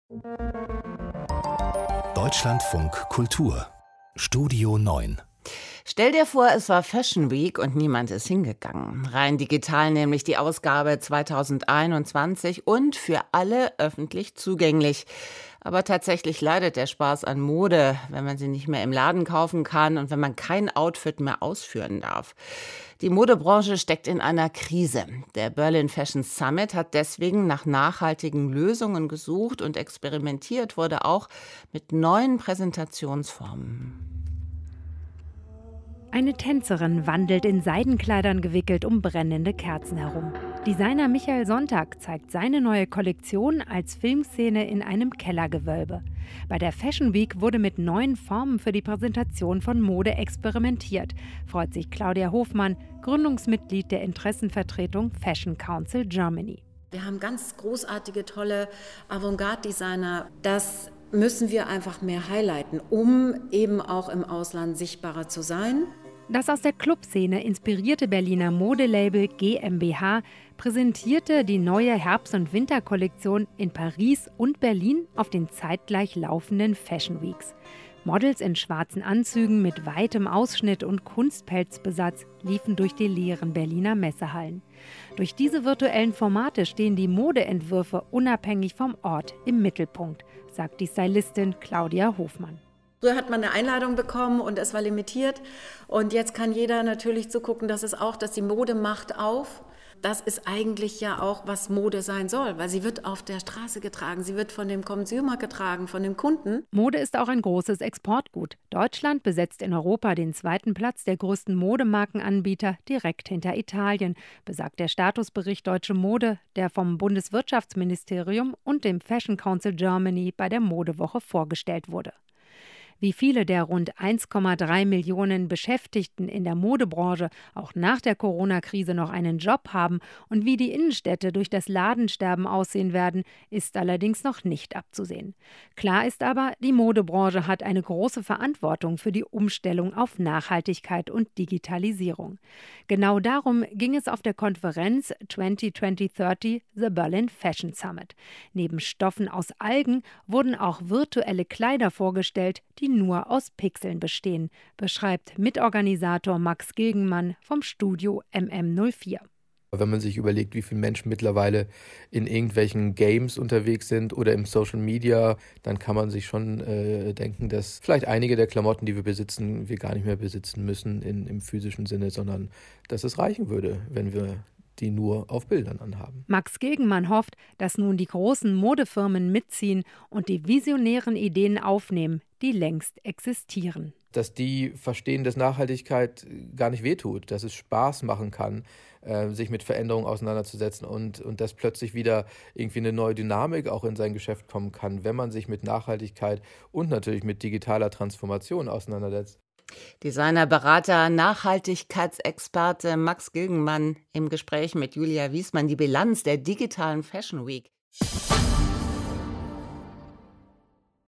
Deutschlandfunk Kultur Studio 9. Stell dir vor, es war Fashion Week und niemand ist hingegangen. Rein digital nämlich die Ausgabe 2021 und für alle öffentlich zugänglich. Aber tatsächlich leidet der Spaß an Mode, wenn man sie nicht mehr im Laden kaufen kann und wenn man kein Outfit mehr ausführen darf. Die Modebranche steckt in einer Krise. Der Berlin Fashion Summit hat deswegen nach nachhaltigen Lösungen gesucht und experimentiert wurde auch mit neuen Präsentationsformen. Eine Tänzerin wandelt in Seidenkleidern gewickelt um brennende Kerzen herum. Designer Michael Sonntag zeigt seine neue Kollektion als Filmszene in einem Kellergewölbe. Bei der Fashion Week wurde mit neuen Formen für die Präsentation von Mode experimentiert, freut sich Claudia Hofmann, Gründungsmitglied der Interessenvertretung Fashion Council Germany. Wir haben ganz großartige, tolle Avantgarde-Designer. Das müssen wir einfach mehr highlighten, um eben auch im Ausland sichtbarer zu sein. Das aus der Clubszene inspirierte Berliner Modelabel GmbH präsentierte die neue Herbst- und Winterkollektion in Paris und Berlin auf den zeitgleich laufenden Fashion Weeks. Models in schwarzen Anzügen mit weitem Ausschnitt und Kunstpelzbesatz liefen durch die leeren Berliner Messehallen. Durch diese virtuellen Formate stehen die Modeentwürfe unabhängig vom Ort im Mittelpunkt, sagt die Stylistin Claudia Hofmann. Früher hat man eine Einladung bekommen und es war limitiert. Und jetzt kann jeder natürlich zugucken, dass die Mode macht auf. Das ist eigentlich ja auch, was Mode sein soll, weil sie wird auf der Straße getragen, sie wird von dem Consumer getragen, von dem Kunden. Mode ist auch ein großes Exportgut. Deutschland besetzt in Europa den 2. Platz der größten Modemarkenanbieter direkt hinter Italien, besagt der Statusbericht Deutsche Mode, der vom Bundeswirtschaftsministerium und dem Fashion Council Germany bei der Modewoche vorgestellt wurde. Wie viele der rund 1,3 Millionen Beschäftigten in der Modebranche auch nach der Corona-Krise noch einen Job haben und wie die Innenstädte durch das Ladensterben aussehen werden, ist allerdings noch nicht abzusehen. Klar ist aber, die Modebranche hat eine große Verantwortung für die Umstellung auf Nachhaltigkeit und Digitalisierung. Genau darum ging es auf der Konferenz 2020-30 The Berlin Fashion Summit. Neben Stoffen aus Algen wurden auch virtuelle Kleider vorgestellt, die nur aus Pixeln bestehen, beschreibt Mitorganisator Max Gilgenmann vom Studio MM04. Wenn man sich überlegt, wie viele Menschen mittlerweile in irgendwelchen Games unterwegs sind oder im Social Media, dann kann man sich schon denken, dass vielleicht einige der Klamotten, die wir besitzen, wir gar nicht mehr besitzen müssen im physischen Sinne, sondern dass es reichen würde, wenn wir die nur auf Bildern anhaben. Max Gilgenmann hofft, dass nun die großen Modefirmen mitziehen und die visionären Ideen aufnehmen, die längst existieren. Dass die verstehen, dass Nachhaltigkeit gar nicht wehtut, dass es Spaß machen kann, sich mit Veränderungen auseinanderzusetzen und dass plötzlich wieder irgendwie eine neue Dynamik auch in sein Geschäft kommen kann, wenn man sich mit Nachhaltigkeit und natürlich mit digitaler Transformation auseinandersetzt. Designer, Berater, Nachhaltigkeitsexperte Max Gilgenmann im Gespräch mit Julia Wiesmann, die Bilanz der digitalen Fashion Week.